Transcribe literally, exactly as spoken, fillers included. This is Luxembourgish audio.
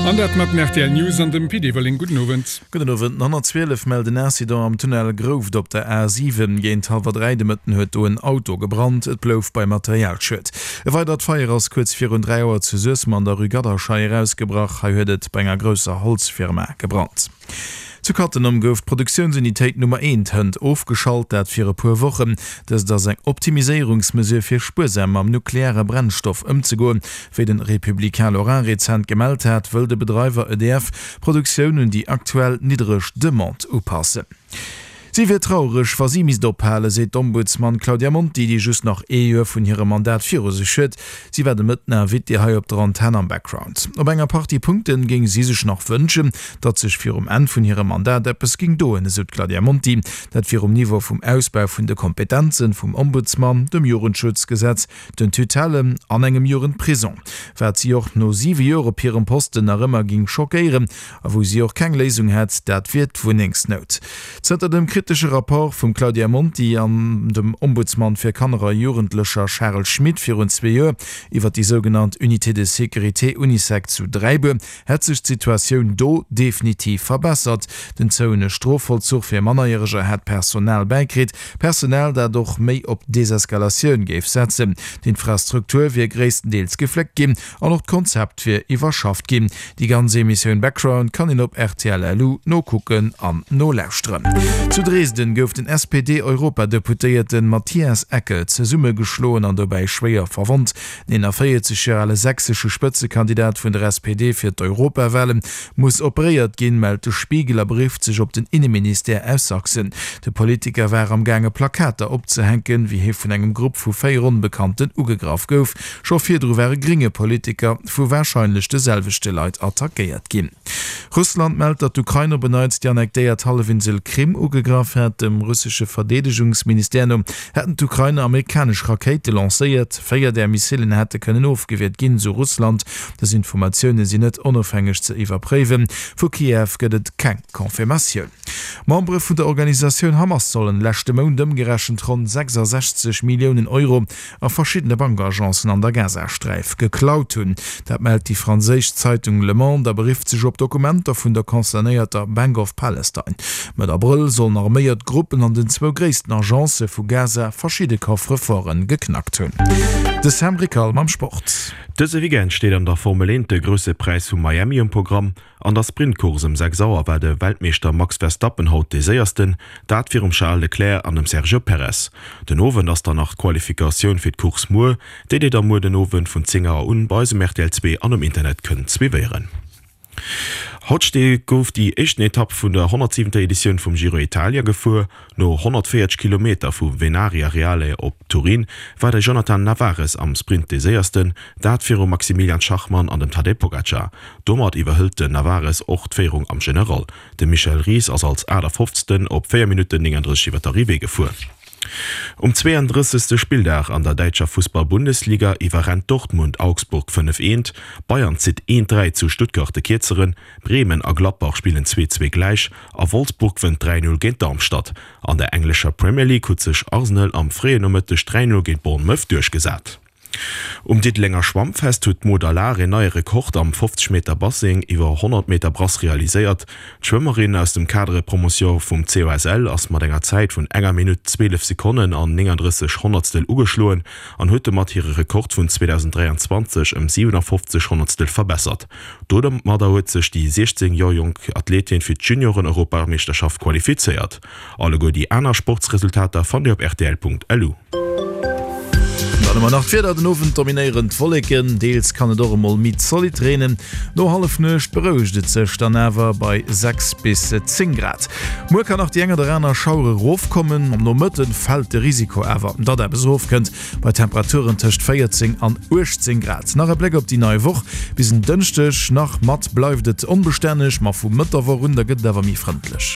An dat mat nach der News an dem P D Walling guten Abend. Guten Abend. hundertzwölf melden Accident am Tunnel Grove op der A sieben géint halber drei Mitten huet do ein Auto gebrannt, et blouf bei Materialschët. E war dat Feier ass kurz vier und drei Uhr zu Süßmann der Rügaderschei rausgebracht, ha huet bei enger grösser Holzfirma gebrannt. Zu Kattenom gouf Produktionsunitéit Nummer eins hënd aufgeschalt dat fir e puer Wochen, dats da seg Optimisierungsmesur fir Spursam am nukleare Brennstoff ëmzegoen, fir den Republikan Laurent Rezent gemeldt hat, wëll de Betreiber E D F Produktionioen die aktuell niedrigch Demand oppasse. Sie wird traurig, was sie mis doppelle, seht Ombudsmann Claudia Monti, die just nach E U von ihrem Mandat vier se schütt. Sie werden mit einer Wit die op der Antenne am Background. Ob enger Partypunkten ging sie sich noch wünschen, dat sich für um End von ihrem Mandat es ging do in Süd Claudia Monti, dat für um Niveau vom Ausbau von der Kompetenzen vom Ombudsmann, dem Jurenschutzgesetz, den Tutellen an engem Juren Prison. Wer sie auch nur sieben Jahre op ihrem Posten nach immer ging schockieren, wo sie auch keine Lesung hat, dat wird wo nix not. Zter dem kritische rapport vum Claudia Monti an dem Ombudsmann fir Kannerer Jugendlecher Charles Schmidt fir un zwei Joer iwwer die sogenannte Unité de Sécurité Unisec zu dreibe, het sech Situationun do definitiv verbessert. Den zoune Strofvollzug fir manierger het Personal beikrit, Personal dat doch méi op Deseskalationun geif setzen. D'Infrastruktur wie gréesstendeels gefleckt gin an noch Konzept fir Iwerschaft gin. Die ganze Emissionioun Background kann in op R T L L U no kucken an no lausren. Zu Dresden gouf den S P D-Europadeputéierten Matthias Ecke ze Summe geschloen an dabei schwéier verwont. Den erfeiertzesche sächsische Spëtzekandidat vun der S P D fir d'Europawellen muss operiert gin, meldete Spiegeler brieft sich op den Innenminister aus Sachsen. De Politiker war am gange Plakater opzehenken, wie he vun engem Grupp vu féier unbekannten ugegraf gouf. Schofir drwer geringe Politiker vu wahrscheinlich deselvechte Leiit attackiert gin. Russland meldt, dat Ukrainer beneizt die annektéiert Halleinsel Krim ugegraf hat. Dem russische Verteidigungsministerium hätten Ukraine amerikasch Rakete lanciert, feier der Missilen hätte können aufgewehrt gin zu Russland. Das Informationen sie net unabhängig zu überprüfen. Für Kiew gëtt kein Konfirmation. Membre vu der Organisation Hamas sollen lechte Mondem gerechnet rund sechsundsechzig Millionen Euro auf verschiedene Bankagenzen an der Gazastreif geklaut hun. Dat meldt die französische Zeitung Le Monde, da berieft sich op Dokumenter vun der konzernierter Bank of Palestine. Mit April sollen armeiert Gruppen an den zwei größten Agenzen vu Gaza verschiedene Kaufreformen geknackt hun. Das Amerika am Sport. Dëse Weekend steht an der Formel eins de grösse Preis vu Miami im Programm. An der Sprintkurs um sechs Sauer war de Weltmeister Max Verstappen haut de seiersten, dat fir um Charles Leclerc an dem Sergio Perez. Den Owen ass der nach Qualifikation fir d'Kurs Moore, déi déi der Mo den Owen vun Zinger un Beise R T L zwei an dem Internet kënnen zweéieren. Hautste gouf die echten Etappe vun der hundertsiebente Edition vom Giro Italia gefu. No hundertvierzig Kilometer vu Venaria Reale op Turin war der Jonathan Navarez am Sprint des ersten, dat fir Maximilian Schachmann an dem Tadej Pogacar. Dommert iwwerhüllte Navarez och d'Feierung am General. De Michael Ries als als Ader fünfzehn op vier Minuten neununddreißig Batteriewege gefu. Um zweiunddreißigste Spieldach an der Deutscher Fußball-Bundesliga iwwerrennt Dortmund Augsburg fünf eins, Bayern zit eins drei zu Stuttgart de Ketzeren, Bremen a Gladbach spielen zwei zwei gleich, a Wolfsburg wën drei null gegen Darmstadt. An der englischer Premier League hat sich Arsenal am freien Nummertisch drei null gegen Bournemouth durchgesat. Um dit länger Schwammfest huet Modalare neue Rekord am fünfzig Meter Bassing iwwer hundert Meter Brass realisiert. Schwimmerin aus dem Kadre Promotion vum C O S L ass mat enger Zeit vun enger Minute zwölf Sekunden an neununddreißig Hundertstel ugeschloen, an huete mat ihre Rekord vun zweitausenddreiundzwanzig um siebenundfünfzig Hundertstel verbessert. Dodem mat huet sech die sechzehn Jahre jung Athletin fir Junioren-Europameisterschaft qualifiziert. Alle go die aner Sportsresultate fan dir op R T L punkt L U. nach vier den ofen dominierend Follleken, Deels kann do mal mit solid trainen. No half nøcht berouget sech dann ewer bei sechs bis zehn Grad. Mo kann nach die enger der Renner Schaure raufkommen, um no Mëtten fällt de Risiko ewer. Dat er besof könnt bei Temperaturen töcht vierzehn an achtzehn Grad. Nach Blick op die neue Woche bis dünnchtech nach mat bleifdet unbestännig, ma vu Mëtter war runder gët dawer mi freundlich.